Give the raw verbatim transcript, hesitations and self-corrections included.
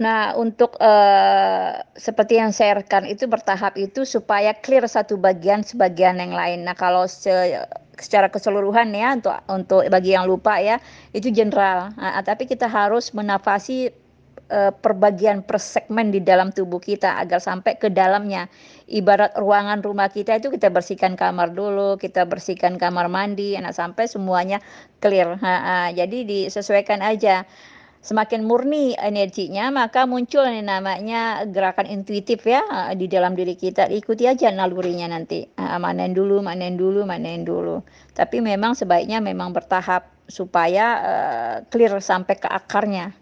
Nah, untuk, eee, seperti yang saya rekan itu bertahap itu supaya clear satu bagian sebagian yang lain. Nah, kalau se secara keseluruhan ya untuk untuk bagi yang lupa ya, itu general, heeh, tapi kita harus menafasi, eee, per bagian, per segmen di dalam tubuh kita agar sampai ke dalamnya. Ibarat ruangan rumah kita itu kita bersihkan kamar dulu, kita bersihkan kamar mandi, nah sampai semuanya clear, heeh, jadi disesuaikan aja. Semakin murni energinya, maka muncul yang namanya gerakan intuitif ya, heeh, di dalam diri kita, ikuti aja nalurinya nanti, heeh, manen dulu manen dulu manen dulu. Tapi memang sebaiknya memang bertahap supaya, eee, clear sampai ke akarnya.